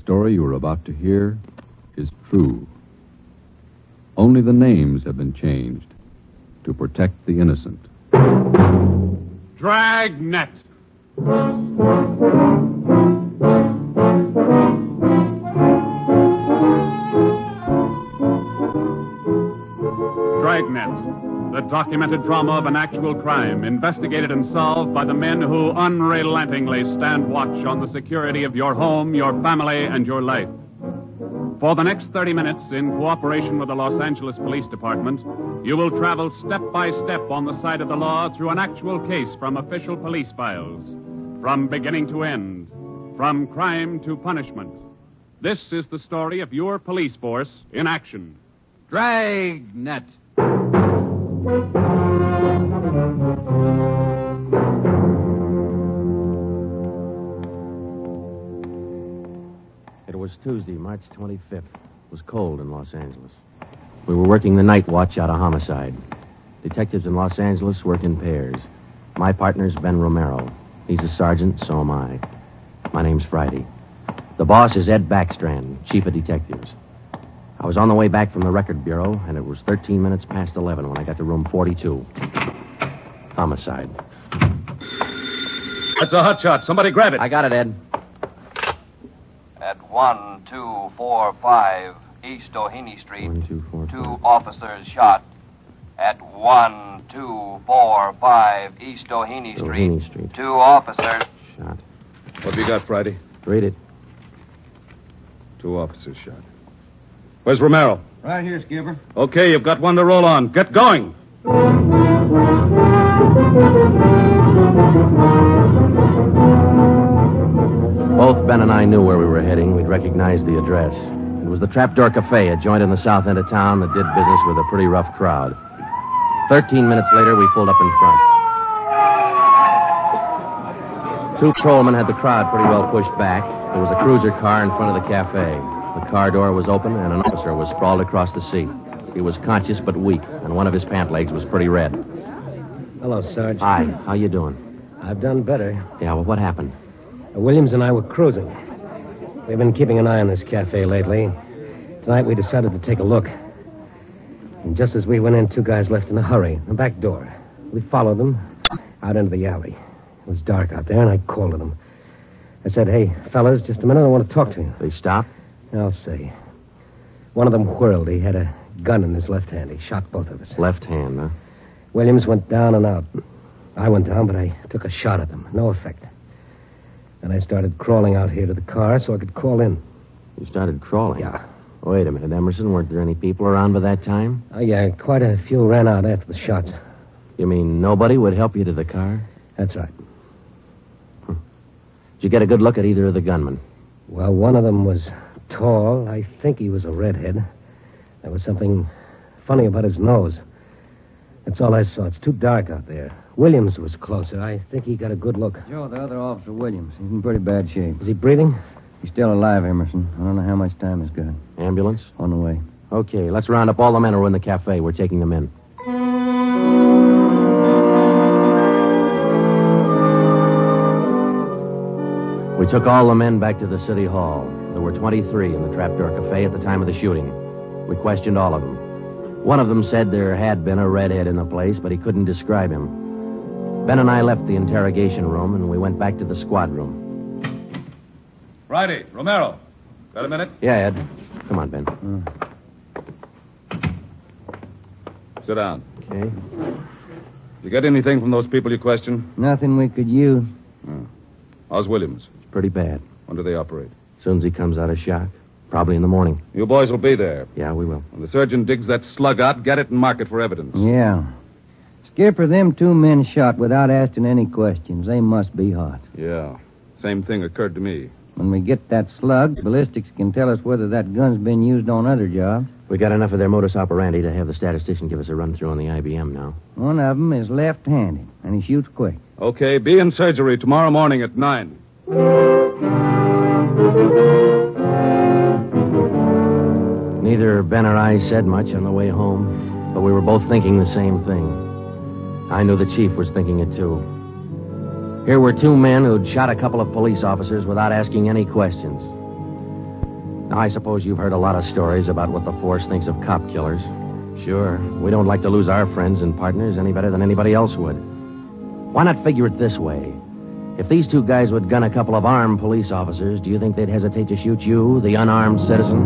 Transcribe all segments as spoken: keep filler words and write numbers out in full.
story you are about to hear is true. Only the names have been changed to protect the innocent. Dragnet. Dragnet, the documented drama of an actual crime, investigated and solved by the men who unrelentingly stand watch on the security of your home, your family, and your life. For the next thirty minutes, in cooperation with the Los Angeles Police Department, you will travel step by step on the side of the law through an actual case from official police files, from beginning to end, from crime to punishment. This is the story of your police force in action. Dragnet. It was Tuesday, March twenty-fifth. It was cold in Los Angeles. We were working the night watch out of homicide. Detectives in Los Angeles work in pairs. My partner's Ben Romero. He's a sergeant, so am I. My name's Friday. The boss is Ed Backstrand, chief of detectives. I was on the way back from the record bureau, and it was thirteen minutes past eleven when I got to room forty-two. Homicide. That's a hot shot. Somebody grab it. I got it, Ed. At one two four five East Doheny Street, One, two, four, two five. officers shot. At one two four five East Doheny Street, Doheny Street. two officers. Shot. What have you got, Friday? Read it. Two officers shot. Where's Romero? Right here, Skipper. Okay, you've got one to roll on. Get going. Both Ben and I knew where we were heading. We'd recognized the address. It was the Trapdoor Cafe, a joint in the south end of town that did business with a pretty rough crowd. Thirteen minutes later, we pulled up in front. Two patrolmen had the crowd pretty well pushed back. There was a cruiser car in front of the cafe. The car door was open, and an officer was sprawled across the seat. He was conscious but weak, and one of his pant legs was pretty red. Hello, Sarge. Hi, how you doing? I've done better. Yeah, well, what happened? Uh, Williams and I were cruising. We've been keeping an eye on this cafe lately. Tonight we decided to take a look. And just as we went in, two guys left in a hurry. The back door. We followed them out into the alley. It was dark out there, and I called to them. I said, hey, fellas, just a minute, I want to talk to you. They stopped? I'll say. One of them whirled. He had a gun in his left hand. He shot both of us. Left hand, huh? Williams went down and out. I went down, but I took a shot at them. No effect. And I started crawling out here to the car so I could call in. You started crawling? Yeah. Wait a minute, Emerson. Weren't there any people around by that time? Oh, yeah, quite a few ran out after the shots. You mean nobody would help you to the car? That's right. Huh. Did you get a good look at either of the gunmen? Well, one of them was tall. I think he was a redhead. There was something funny about his nose. That's all I saw. It's too dark out there. Williams was closer. I think he got a good look. Joe, the other officer, Williams. He's in pretty bad shape. Is he breathing? He's still alive, Emerson. I don't know how much time he's got. Ambulance? On the way. Okay, let's round up all the men who are in the cafe. We're taking them in. We took all the men back to the city hall. There were twenty-three in the Trapdoor Cafe at the time of the shooting. We questioned all of them. One of them said there had been a redhead in the place, but he couldn't describe him. Ben and I left the interrogation room, and we went back to the squad room. Friday, Romero. Got a minute? Yeah, Ed. Come on, Ben. Mm. Sit down. Okay. You get anything from those people you questioned? Nothing we could use. Oh. How's Williams? It's pretty bad. When do they operate? As soon as he comes out of shock. Probably in the morning. You boys will be there. Yeah, we will. When the surgeon digs that slug out, get it and mark it for evidence. Yeah. Skipper, them two men shot without asking any questions. They must be hot. Yeah. Same thing occurred to me. When we get that slug, ballistics can tell us whether that gun's been used on other jobs. We got enough of their modus operandi to have the statistician give us a run-through on the I B M now. One of them is left-handed, and he shoots quick. Okay, be in surgery tomorrow morning at nine. Neither Ben or I said much on the way home, but we were both thinking the same thing. I knew the chief was thinking it, too. Here were two men who'd shot a couple of police officers without asking any questions. Now, I suppose you've heard a lot of stories about what the force thinks of cop killers. Sure, we don't like to lose our friends and partners any better than anybody else would. Why not figure it this way? If these two guys would gun a couple of armed police officers, do you think they'd hesitate to shoot you, the unarmed citizen?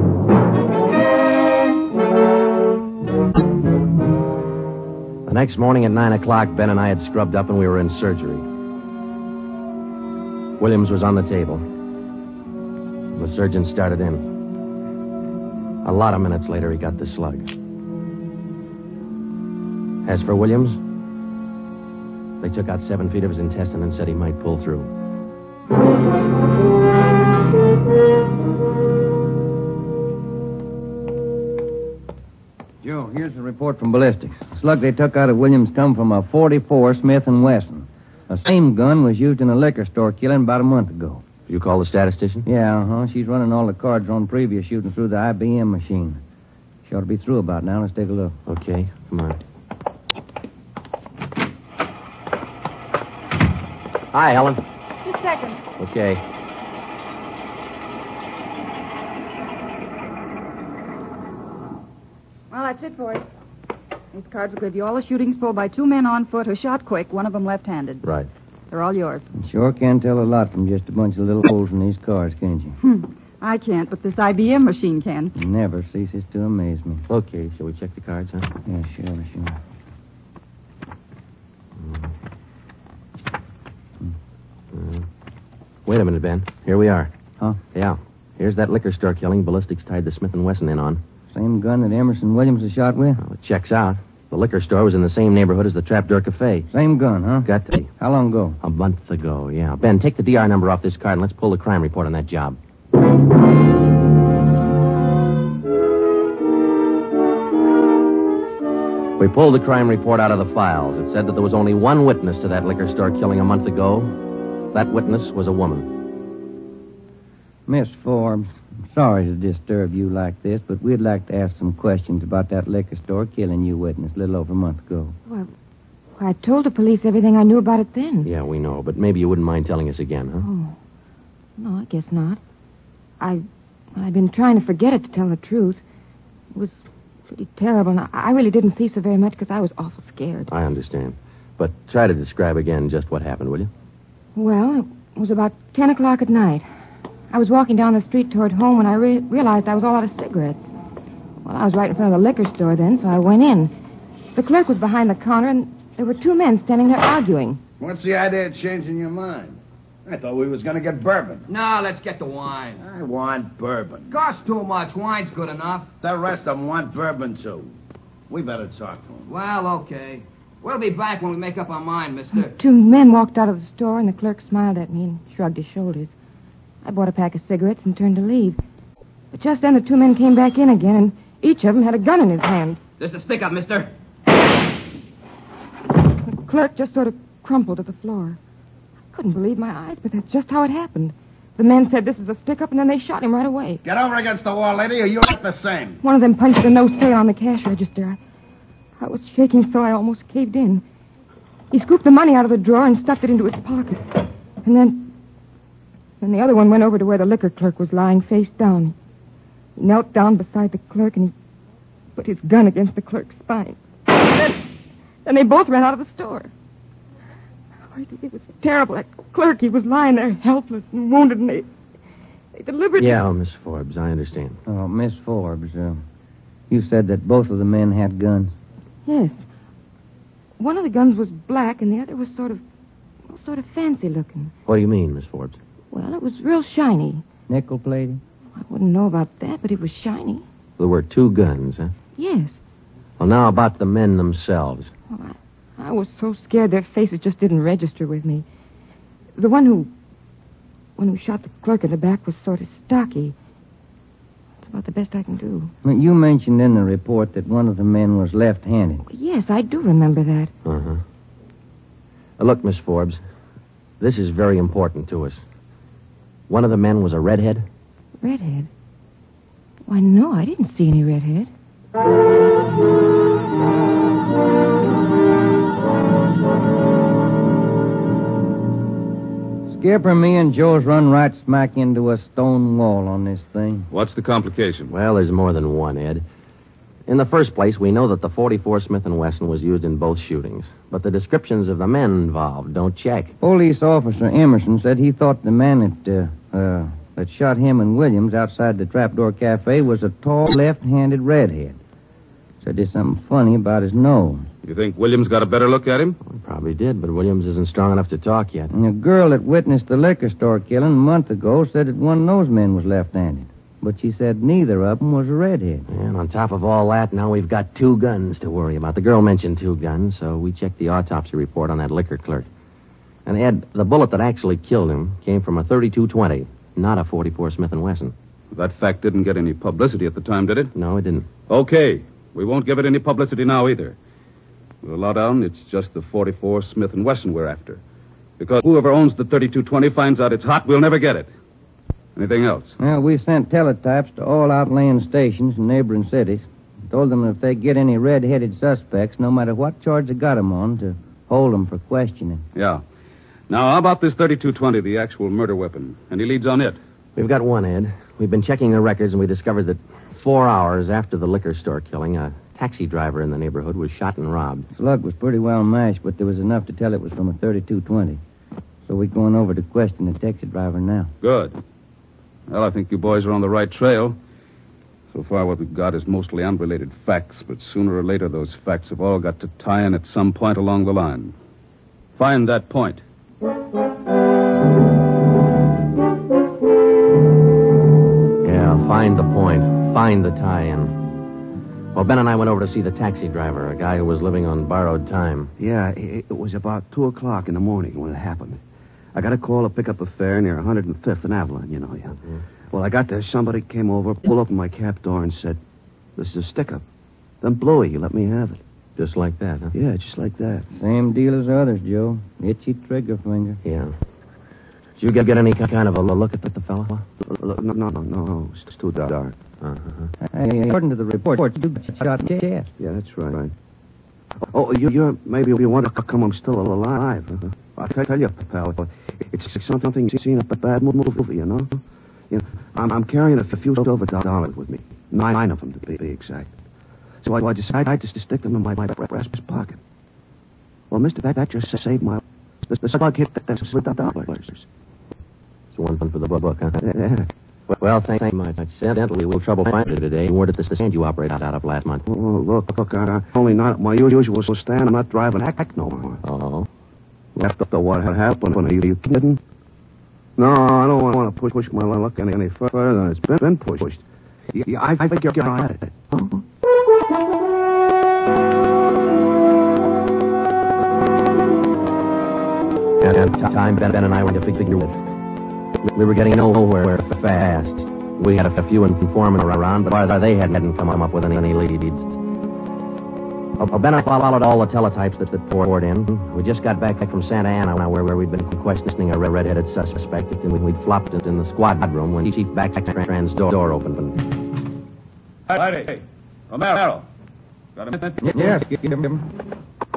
The next morning at nine o'clock, Ben and I had scrubbed up and we were in surgery. Williams was on the table. The surgeon started in. A lot of minutes later, he got the slug. As for Williams, they took out seven feet of his intestine and said he might pull through. Joe, here's the report from ballistics. The slug they took out of Williams come from a forty-four Smith and Wesson. The same gun was used in a liquor store killing about a month ago. You call the statistician? Yeah, uh-huh. She's running all the cards on previous shooting through the I B M machine. She ought to be through about now. Let's take a look. Okay, come on. Hi, Helen. Just a second. Okay. Well, that's it for you. These cards will give you all the shootings pulled by two men on foot who shot quick, one of them left-handed. Right. They're all yours. You sure can tell a lot from just a bunch of little holes in these cards, can't you? Hmm. I can't, but this I B M machine can. It never ceases to amaze me. Okay, shall we check the cards, huh? Yeah, sure, sure. Uh, wait a minute, Ben. Here we are. Huh? Yeah. Here's that liquor store killing ballistics tied the Smith and Wesson in on. Same gun that Emerson Williams was shot with? Well, it checks out. The liquor store was in the same neighborhood as the Trapdoor Cafe. Same gun, huh? Got to be. How long ago? A month ago, yeah. Ben, take the D R number off this card and let's pull the crime report on that job. We pulled the crime report out of the files. It said that there was only one witness to that liquor store killing a month ago. That witness was a woman. Miss Forbes, I'm sorry to disturb you like this, but we'd like to ask some questions about that liquor store killing you witness a little over a month ago. Well, I told the police everything I knew about it then. Yeah, we know, but maybe you wouldn't mind telling us again, huh? Oh. No, I guess not. I, I've been trying to forget it, to tell the truth. It was pretty terrible, and I, I really didn't see so very much because I was awful scared. I understand. But try to describe again just what happened, will you? Well, it was about ten o'clock at night. I was walking down the street toward home when I re- realized I was all out of cigarettes. Well, I was right in front of the liquor store then, so I went in. The clerk was behind the counter, and there were two men standing there arguing. What's the idea of changing your mind? I thought we was going to get bourbon. No, let's get the wine. I want bourbon. Costs too much. Wine's good enough. The rest of them want bourbon, too. We better talk to them. Well, okay. We'll be back when we make up our mind, mister. Two men walked out of the store, and the clerk smiled at me and shrugged his shoulders. I bought a pack of cigarettes and turned to leave. But just then the two men came back in again, and each of them had a gun in his hand. This is stick up, mister. The clerk just sort of crumpled to the floor. I couldn't believe my eyes, but that's just how it happened. The men said this is a stick-up, and then they shot him right away. Get over against the wall, lady, or you act the same. One of them punched a no sale on the cash register. I, I was shaking so I almost caved in. He scooped the money out of the drawer and stuffed it into his pocket. And then... Then the other one went over to where the liquor clerk was lying face down. He knelt down beside the clerk, and he put his gun against the clerk's spine. Then, then they both ran out of the store. Oh, it was terrible. That clerk, he was lying there helpless and wounded, and they, they deliberately... Yeah, Miss Forbes, I understand. Oh, Miss Forbes, uh, you said that both of the men had guns. Yes. One of the guns was black, and the other was sort of, well, sort of fancy looking. What do you mean, Miss Forbes? Well, it was real shiny. Nickel-plated? I wouldn't know about that, but it was shiny. There were two guns, huh? Yes. Well, now about the men themselves. Well, I, I was so scared their faces just didn't register with me. The one who... one who shot the clerk in the back was sort of stocky. That's about the best I can do. Well, you mentioned in the report that one of the men was left-handed. Yes, I do remember that. Uh-huh. Uh, look, Miss Forbes, this is very important to us. One of the men was a redhead? Redhead? Why, no, I didn't see any redhead. Skipper, me and Joe's run right smack into a stone wall on this thing. What's the complication? Well, there's more than one, Ed. In the first place, we know that the forty-four Smith and Wesson was used in both shootings, but the descriptions of the men involved don't check. Police officer Emerson said he thought the man that, uh, uh, that shot him and Williams outside the Trapdoor Cafe was a tall, left-handed redhead. Said there's something funny about his nose. You think Williams got a better look at him? Well, he probably did, but Williams isn't strong enough to talk yet. And a girl that witnessed the liquor store killing a month ago said that one of those men was left-handed. But she said neither of them was a redhead. And on top of all that, now we've got two guns to worry about. The girl mentioned two guns, so we checked the autopsy report on that liquor clerk. And, Ed, the bullet that actually killed him came from a thirty-two twenty, not a forty-four Smith and Wesson. That fact didn't get any publicity at the time, did it? No, it didn't. Okay. We won't give it any publicity now either. We'll allow down it's just the forty-four Smith and Wesson we're after. Because whoever owns the thirty-two twenty finds out it's hot, we'll never get it. Anything else? Well, we sent teletypes to all outlying stations in neighboring cities. Told them if they get any red-headed suspects, no matter what charge they got them on, to hold them for questioning. Yeah. Now, how about this thirty-two twenty, the actual murder weapon? Any leads on it? We've got one, Ed. We've been checking the records, and we discovered that four hours after the liquor store killing, a taxi driver in the neighborhood was shot and robbed. Slug was pretty well mashed, but there was enough to tell it was from a thirty-two twenty. So we're going over to question the taxi driver now. Good. Well, I think you boys are on the right trail. So far, what we've got is mostly unrelated facts, but sooner or later, those facts have all got to tie in at some point along the line. Find that point. Yeah, find the point. Find the tie-in. Well, Ben and I went over to see the taxi driver, a guy who was living on borrowed time. Yeah, it, it was about two o'clock in the morning when it happened. I got a call to pick up a fare near one hundred fifth and Avalon, you know. Yeah. Mm-hmm. Well, I got there. Somebody came over, pulled open my cab door and said, "This is a stick-up. Then blow it. You let me have it." Just like that, huh? Yeah, just like that. Same deal as the others, Joe. Itchy trigger finger. Yeah. Did you get, get any kind of a look at the, the fella? No, no, no, no. It's too dark. Uh-huh. Hey, according to the report, you got shot in the chest. Yeah, that's right. right. Oh, you, you're maybe you want to come. I'm still alive. Uh-huh. I'll tell you, pal. It's something you've seen a bad movie, you know. You know, I'm, I'm carrying a few silver dollars with me, nine, nine of them to be, be exact. So I, I decided to stick them in my, my breast pocket. Well, Mister, that, that just saved my. The, the slug hit that silver dollars. It's one for the book, huh? Yeah. Well, thank you much. Incidentally, we had trouble finding it today. Where did the stand you operated out of last month? Oh, look, look, I'm only not at my usual stand. I'm not driving hack no more. Oh. After what had happened, are you, are you kidding? No, I don't want to push, push my luck any, any further than it's been, been pushed. Yeah, I, I figure you're at it. Huh? And time Ben, Ben and I were to figure it. We were getting nowhere fast. We had a few informants around, but they hadn't come up with any, any leads. Oh, Ben and I followed all the teletypes that, that poured in. We just got back from Santa Ana, where, where we'd been questioning a red-headed suspect, and we'd flopped it in the squad room when Chief Backstrand's door opened. Hey, hey, Romero. Got a minute? Yes, give him.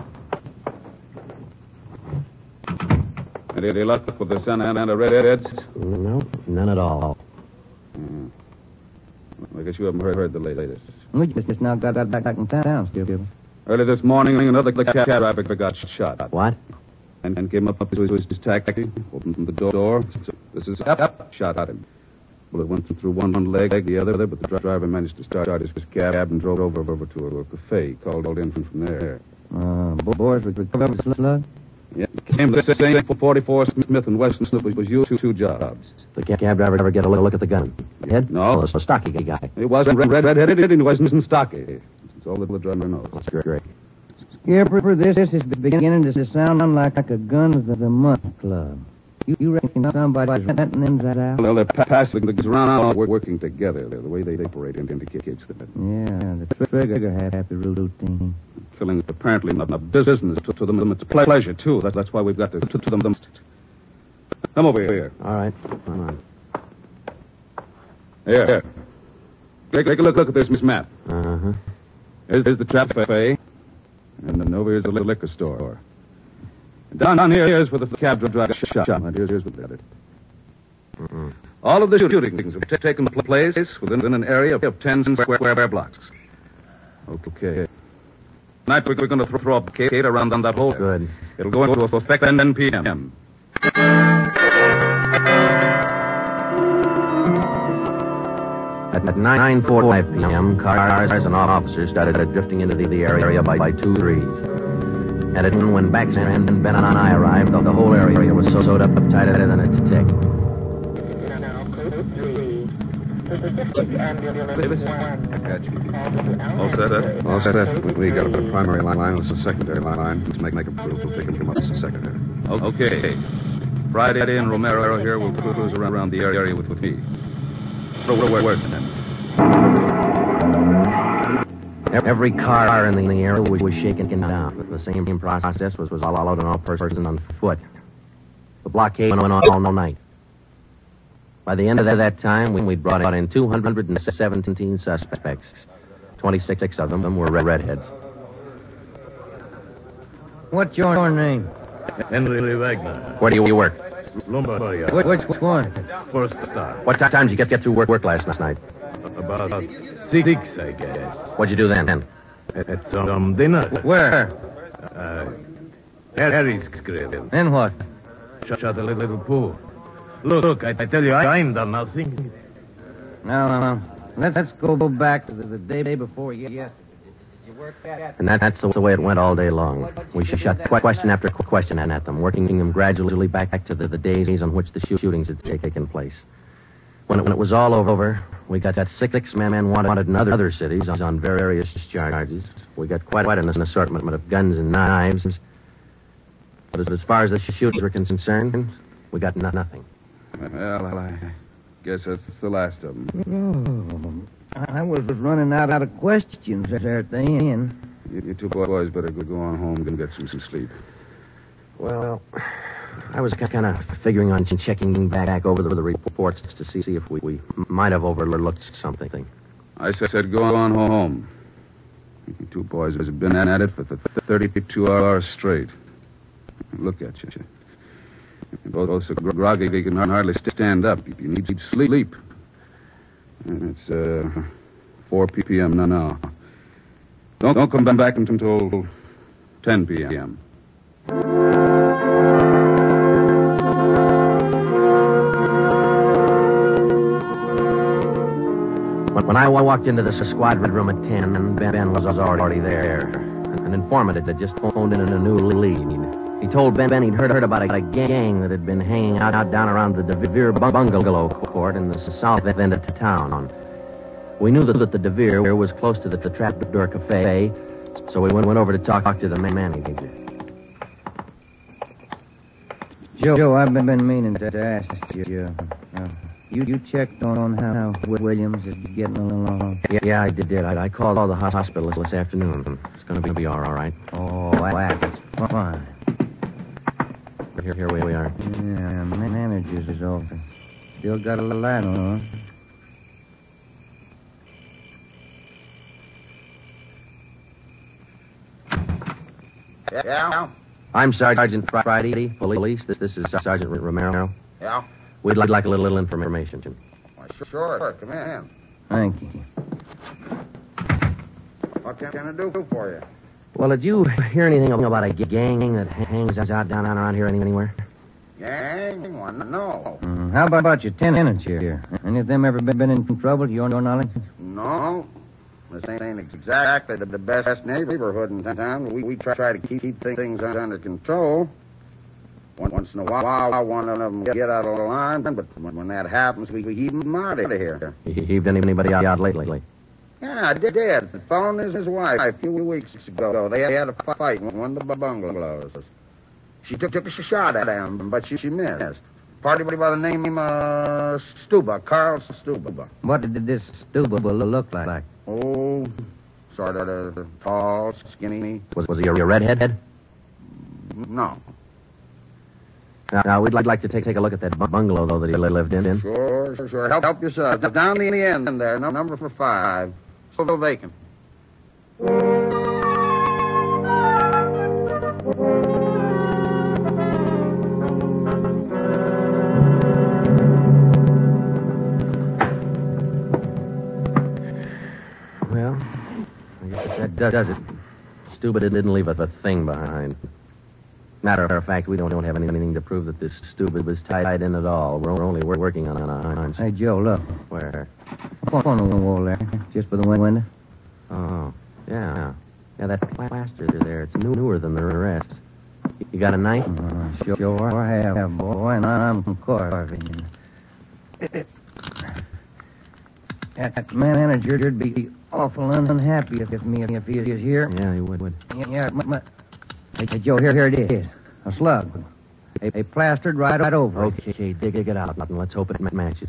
Any luck with the Santa Ana redheads? No, none at all. Mm. I guess you haven't heard, heard the latest. We just now got that back in town, Skipper. Early this morning, another cab driver got shot. What? And, and came up to his, his taxi, opened the door. This is up, up, shot at him. Bullet went through one leg, the other, but the driver managed to start his cab and drove over, over to a, a cafe. Called in from, from there. Uh, boys, we recovered the slug? Yeah, came to the same forty-four Smith and Wesson. It was used two jobs. The cab driver ever get a look at the gun? Head? No. Oh, it's a stocky guy. He wasn't red, red, red-headed, and he wasn't stocky. That's all the driver knows. That's great. Skipper, this is beginning to sound like a Guns of the Month club. You, you reckon somebody's renting them that out? Well, they're passing the guns around, working together. The way they operate indicates that. Yeah, the trigger happy routine. Killing is apparently not a business to, to them. It's a pleasure, too. That, that's why we've got to, to, to them. Come over here. All right. Come on. Here, here. Take, take a look, look at this map. Uh-huh. Here's, here's the cafe. And then over here's the liquor store. Down, down here is where the cab driver shot. And here's, here's what we got it. Mm-hmm. All of the shootings have taken place within an area of ten square, square blocks. Okay. Tonight we're going to throw a barricade around on that whole. Good. It'll go into effect at ten p.m. At nine forty-five p.m., cars and officers started drifting into the, the area by, by two threes. And it, when Baxter and Ben and I arrived, the, the whole area was so sewed up tighter than a tick. Davis? I got you. All set? All set. We got a primary line. It's a secondary line. Let's make, make a proof. We'll pick him up as a secondary. Okay. Friday and Romero here will cruise around the area with, with me. Where, where, where, then? Every car in the area was, was shaken down. The same process was, was all out on all persons on foot. The blockade went on all night. By the end of that time, we'd brought in two hundred seventeen suspects. twenty-six of them were redheads. What's your name? Henry Wagner. Where do you work? Lombardia. Which, which one? First star. What time did you get, get through work, work last night? About six, I guess. What'd you do then? At, at some dinner. Where? Uh, Harry's crib. And what? Shot, shot a little, little pool. Look, look, I, I tell you, I, I ain't done nothing. No, no, no. Let's, let's go back to the, the day before yesterday. You work that? And that, that's the way it went all day long. We shot question after question at them, working them gradually back to the, the days on which the shootings had taken place. When it, when it was all over, we got that six men wanted in other, other cities on various charges. We got quite, quite an assortment of guns and knives. But as, as far as the shooters were concerned, we got no, nothing. Well, I guess that's the last of them. Oh, I was running out, out of questions there at the end. You, you two boys better go on home and get some, some sleep. Well, I was kind of figuring on checking back over the reports to see, see if we, we might have overlooked something. I said go on home. You two boys have been at it for thirty-two hours straight. Look at you. You're both so groggy you can hardly stand up. You need sleep. And it's uh, four p.m. now. now. Don't, don't come back until ten p.m. When I walked into the squad room at ten, Ben was already there. An informant had just phoned in a new lead. He told Ben Ben he'd heard, heard about a, a gang that had been hanging out, out down around the DeVere bungalow court in the south end of town. We knew that, that the DeVere was close to the, the Trapdoor Cafe, so we went, went over to talk, talk to the manager. Joe, Joe, I've been, been meaning to ask you. Uh, you, you checked on, on how Williams is getting along? Yeah, yeah I did. did. I, I called all the hospitals this afternoon. It's going to be all right. Oh, that's fine. Here, here we are. Yeah, manager's office. Still got a light on. Yeah? I'm Sergeant Friday, police. This, this is Sergeant Romero. Yeah? We'd like, like a little, little information. Why, sure. Come in. Thank you. What can I do for you? Well, did you hear anything about a gang that hangs out down around here anywhere? Gang? Well, no. Mm, how about, about your tenants here? Any of them ever been, been in trouble, to your knowledge? No. This ain't exactly the best neighborhood in town. We, we try to keep, keep things under control. Once in a while, one of them get out of line, but when that happens, we, we heave them out of here. You heaved anybody out lately? Yeah, I did. The phone is his wife a few weeks ago. They had a fight in one of the bungalows. She took, took a shot at him, but she, she missed. Party by the name of uh, Stuba, Carl Stuba. What did this Stuba look like? Oh, sort of uh, tall, skinny. Was was he a redhead? No. Now, now we'd like, like to take take a look at that bungalow, though, that he lived in. Sure, sure, sure. Help, help yourself. Down the end there, number for five. Still vacant. that does it. Stuba didn't leave a thing behind. Matter of fact, we don't, don't have anything to prove that this Stuba was tied in at all. We're only working on a hunch. Hey, Joe, look. Where? Up on the wall there, just by the window. Oh, yeah. Yeah, that plaster there, it's newer than the rest. You got a knife? Uh, sure, sure I have, boy, and I'm carving. That manager'd be awful unhappy if me if he is here. Yeah, he would. would. Yeah, my, my... Hey, Joe, here, here it is. A slug. They, they plastered right, right over okay, it. Okay, dig it out, and let's hope it matches.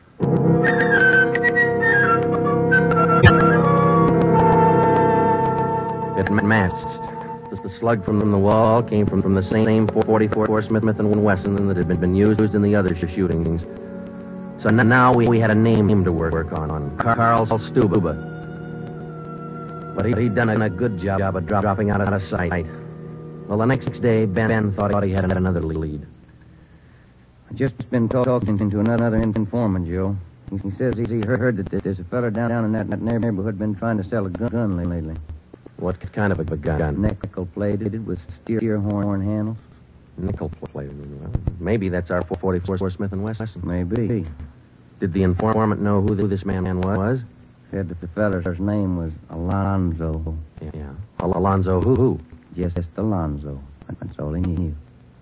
It matched. The slug from the wall came from, from the same forty-four Smith and Wesson that had been, been used in the other shootings. So now we, we had a name to work on, on Carl Stuba. But he, he'd done a good job of dropping out of sight. Well, the next day, Ben, ben thought he had another lead. I've just been talking to another informant, Joe. He says he heard that there's a fella down, down in that, that neighborhood been trying to sell a gun lately. What kind of a gun? Nickel-plated with steer horn handles. Nickel-plated? Well, maybe that's our forty-four Smith and Wesson. Maybe. Did the informant know who this man was? Said that the feller's name was Alonzo. Yeah. Alonzo who? who? Just Alonzo. That's all he knew.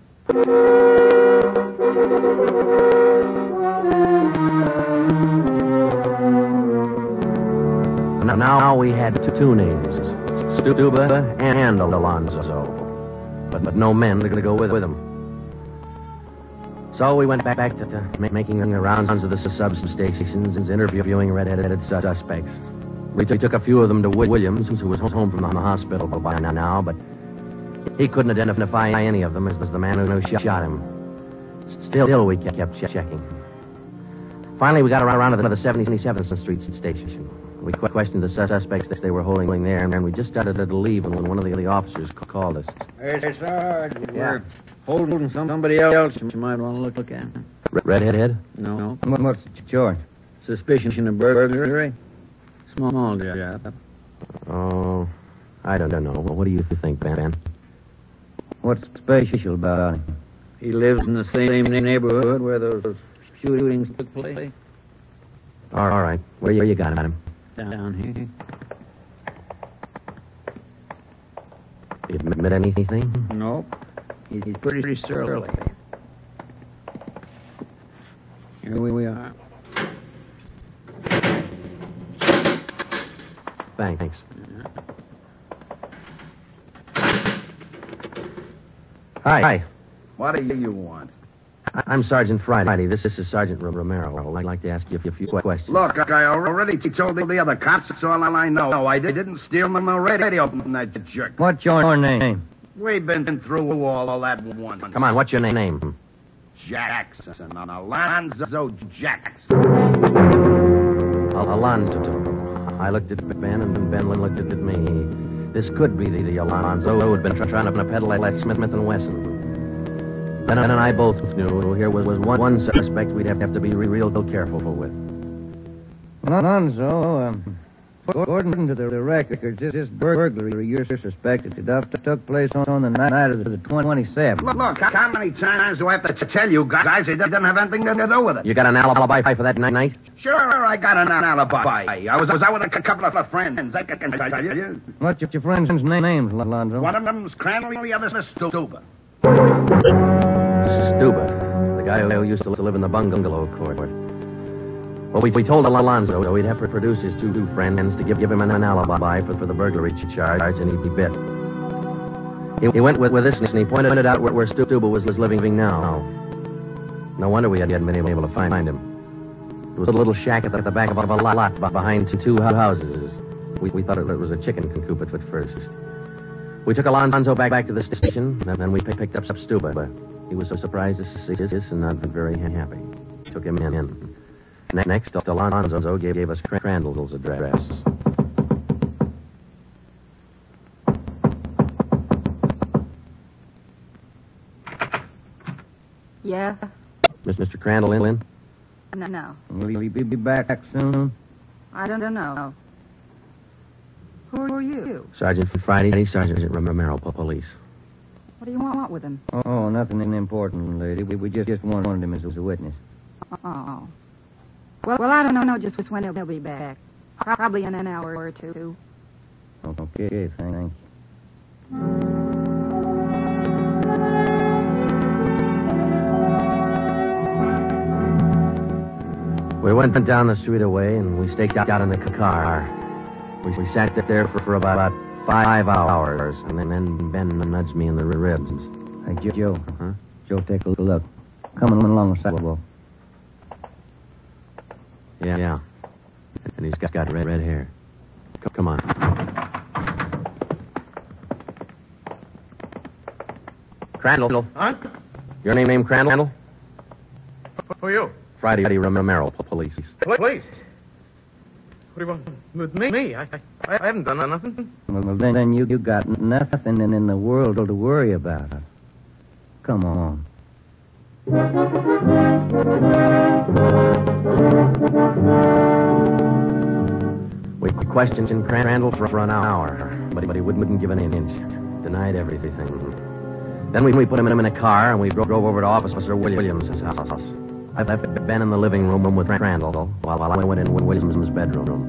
Now we had two names, Stuba and Alonzo. But, but no men to go with, with him. So we went back, back to, to making the rounds of the substations, interviewing red-headed suspects. We t- took a few of them to Williams, who was home from the hospital by now, but he couldn't identify any of them as the man who shot him. Still, we kept checking. Finally, we got around to the seventy-seventh Street station. We questioned the suspects that they were holding there, and we just started to leave when one of the, the officers called us. Hey, Sarge, yeah. We're holding somebody else you might want to look, look at. Redhead? No. What's the charge? Suspicion of burglary. Small job. Oh, I don't know. What do you think, Ben? What's special about him? He lives in the same neighborhood where those shootings took place. All right. Where you, where you got him? Down here. Did he admit anything? Nope. He's, he's pretty, pretty surly. Here we, we are. Thanks. Hi. Hi. What do you want? I'm Sergeant Friday. This, this is Sergeant Romero. I'd like to ask you a few questions. Look, I already told the other cops. That's all I know. I didn't steal my radio from that jerk. What's your name? We've been through all of that once. Come on, what's your name? Jackson. Alonzo Jackson. Alonzo. I looked at Ben, and Ben looked at me. This could be the, the Alonzo who had been trying to peddle that Smith and Wesson. Ben and I both knew here was, was one, one suspect we'd have, have to be real careful with. Alonzo, um, according to the records, this, this burglary you're suspected of took place on the night of the twenty-seventh. Look, look, how many times do I have to tell you guys it doesn't have anything to do with it? You got an alibi for that night? Sure, I got an alibi. I was, I was out with a couple of friends. I can tell you. What's your friend's name, Alonzo? One of them's Cranley, the other's Stuba. Stuba, the guy who used to live in the bungalow court. Well, we, we told Alonzo we'd have to produce his two, two friends to give, give him an, an alibi for, for the burglary charge, and he'd be bit. He, he went with, with us, and he pointed out where, where Stuba was, was living now. No wonder we hadn't been able to find him. It was a little shack at the, at the back of a lot behind two houses. We, we thought it was a chicken coop at first. We took Alonzo back, back to the station, and then we picked up Stuba. He was so surprised to see us and not very happy. Took him in. Next, Alonzo gave, gave us Crandall's address. Yeah? Mister Crandall in? No, no. Will he be back soon? I don't know. Who are you? Sergeant Friday, Sergeant Romero, police. What do you want with him? Oh, nothing important, lady. We, we just, just wanted him as a witness. Oh. Well, well, I don't know just when he'll be back. Probably in an hour or two. Okay, thank you. We went down the street away, and we staked out in the car. We, we sat there for, for about five hours, and then, then Ben nudged me in the ribs. Hey, Joe. Huh? Joe, take a look. Coming along the sidewalk. Yeah, yeah. And he's got, got red, red hair. C- come on. Crandall. Huh? Your name, name Crandall? Who are you? Friday Romero, police. Police? What do you want with me? Me? I, I, I haven't done nothing. Well, then, then you, you got nothing in the world to worry about. Come on. We questioned Crandall for, for an hour, but he, but he wouldn't, wouldn't give an inch. Denied everything. Then we, we put him in a car, and we drove over to Officer Williams' house. I left Ben in the living room with Crandall while I went in Williams' bedroom.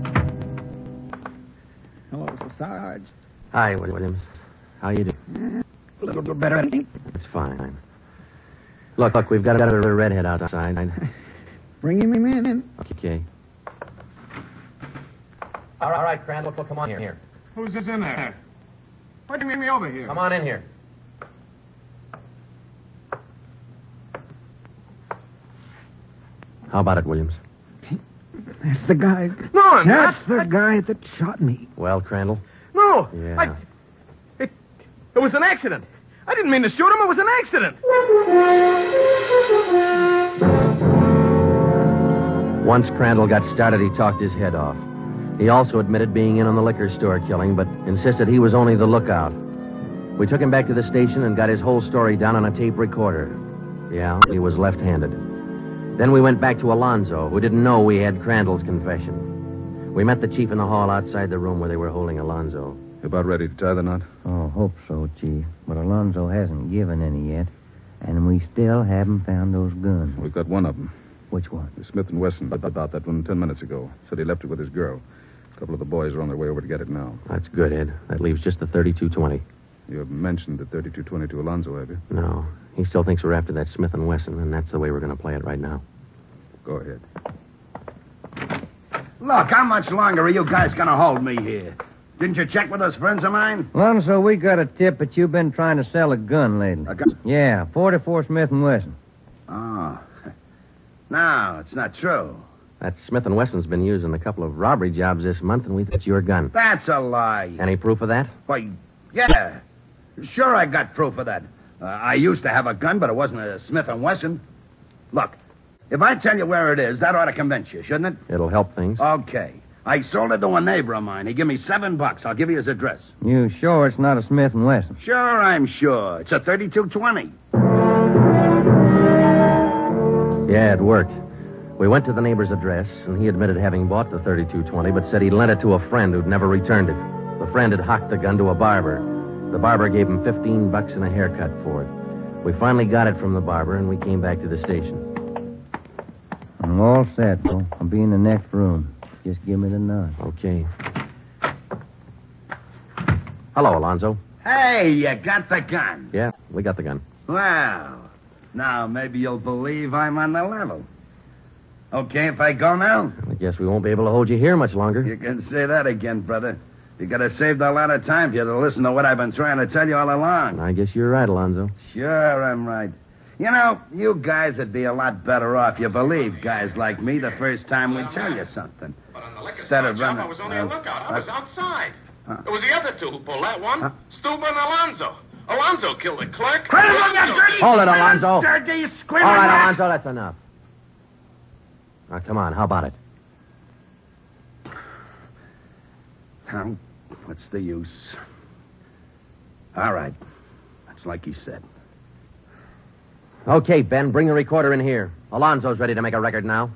Hello, Sarge. Hi, Williams. How you doing? A little bit better, I think. It's fine. Look, look, we've got, got a redhead outside. Bring him in. Okay. All right, all right, Crandall, come on here. here. Who's this in there? Why do you meet me over here? Come on in here. How about it, Williams? That's the guy. No, I'm That's not. the guy that shot me. Well, Crandall? No. Yeah. I, it, it was an accident. I didn't mean to shoot him. It was an accident. Once Crandall got started, he talked his head off. He also admitted being in on the liquor store killing, but insisted he was only the lookout. We took him back to the station and got his whole story down on a tape recorder. Yeah, he was left-handed. Then we went back to Alonzo, who didn't know we had Crandall's confession. We met the chief in the hall outside the room where they were holding Alonzo. You about ready to tie the knot? Oh, hope so, Chief. But Alonzo hasn't given any yet, and we still haven't found those guns. We've got one of them. Which one? The Smith and Wesson about that one ten minutes ago. Said he left it with his girl. A couple of the boys are on their way over to get it now. That's good, Ed. That leaves just the thirty-two twenty. You haven't mentioned the thirty-two twenty to Alonzo, have you? No. He still thinks we're after that Smith and Wesson, and that's the way we're going to play it right now. Go ahead. Look, how much longer are you guys going to hold me here? Didn't you check with those friends of mine? Alonzo, we got a tip that you've been trying to sell a gun lately. A gun? Yeah, forty-four Smith and Wesson. Oh. No, it's not true. That Smith and Wesson's been used in a couple of robbery jobs this month, and we think it's your gun. That's a lie. Any proof of that? Why, yeah. Sure, I got proof of that. Uh, I used to have a gun, but it wasn't a Smith and Wesson. Look, if I tell you where it is, that ought to convince you, shouldn't it? It'll help things. Okay. I sold it to a neighbor of mine. He gave me seven bucks. I'll give you his address. You sure it's not a Smith and Wesson? Sure, I'm sure. It's a thirty-two twenty. Yeah, it worked. We went to the neighbor's address, and he admitted having bought the thirty-two twenty, but said he'd lent it to a friend who'd never returned it. The friend had hocked the gun to a barber. The barber gave him fifteen bucks and a haircut for it. We finally got it from the barber, and we came back to the station. I'm all set, so I'll be in the next room. Just give me the nod. Okay. Hello, Alonzo. Hey, you got the gun. Yeah, we got the gun. Well, now maybe you'll believe I'm on the level. Okay if I go now? I guess we won't be able to hold you here much longer. You can say that again, brother. You could have saved a lot of time if you'd have listened to what I've been trying to tell you all along. I guess you're right, Alonzo. Sure, I'm right. You know, you guys would be a lot better off. You believe guys like me the first time we tell you something. But on the liquor Instead store of job, running- I was only uh, a lookout. I uh, was outside. Huh? It was the other two who pulled that one. Huh? Stuba and Alonzo. Alonzo killed the clerk. Quit it, Alonzo you dirty- Hold it, Alonzo. Dirty, screaming All right, rat. Alonzo, that's enough. Now, come on, how about it? Now, what's the use? All right. That's like he said. Okay, Ben, bring the recorder in here. Alonzo's ready to make a record now.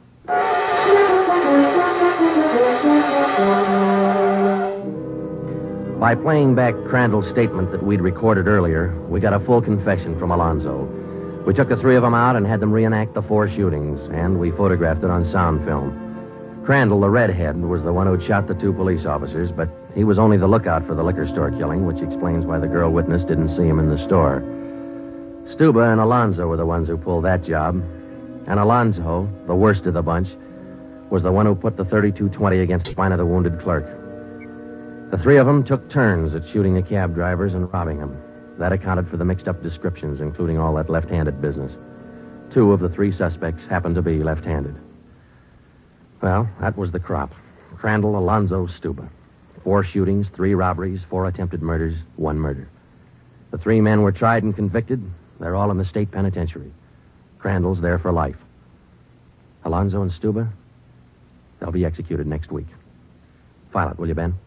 By playing back Crandall's statement that we'd recorded earlier, we got a full confession from Alonzo. We took the three of them out and had them reenact the four shootings, and we photographed it on sound film. Crandall, the redhead, was the one who'd shot the two police officers, but he was only the lookout for the liquor store killing, which explains why the girl witness didn't see him in the store. Stuba and Alonzo were the ones who pulled that job, and Alonzo, the worst of the bunch, was the one who put the thirty-two twenty against the spine of the wounded clerk. The three of them took turns at shooting the cab drivers and robbing them. That accounted for the mixed-up descriptions, including all that left-handed business. Two of the three suspects happened to be left-handed. Well, that was the crop. Crandall, Alonzo, Stuba. Four shootings, three robberies, four attempted murders, one murder. The three men were tried and convicted. They're all in the state penitentiary. Crandall's there for life. Alonzo and Stuba, they'll be executed next week. File it, will you, Ben?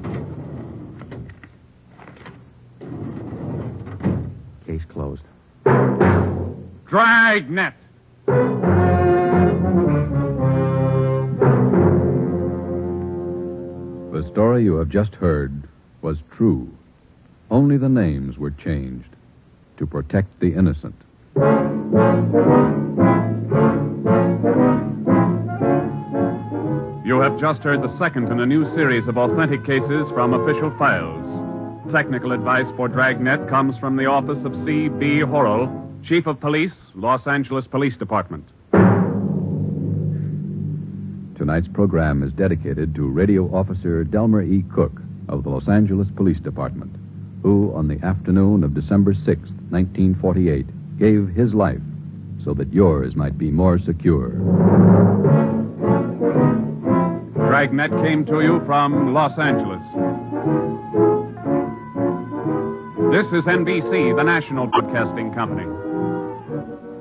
Case closed. Dragnet. The story you have just heard was true. Only the names were changed to protect the innocent. You have just heard the second in a new series of authentic cases from official files. Technical advice for Dragnet comes from the office of C B. Horrell, Chief of Police, Los Angeles Police Department. Tonight's program is dedicated to Radio Officer Delmer E. Cook of the Los Angeles Police Department, who, on the afternoon of December sixth, nineteen forty-eight, gave his life so that yours might be more secure. Dragnet came to you from Los Angeles. This is N B C, the national broadcasting company.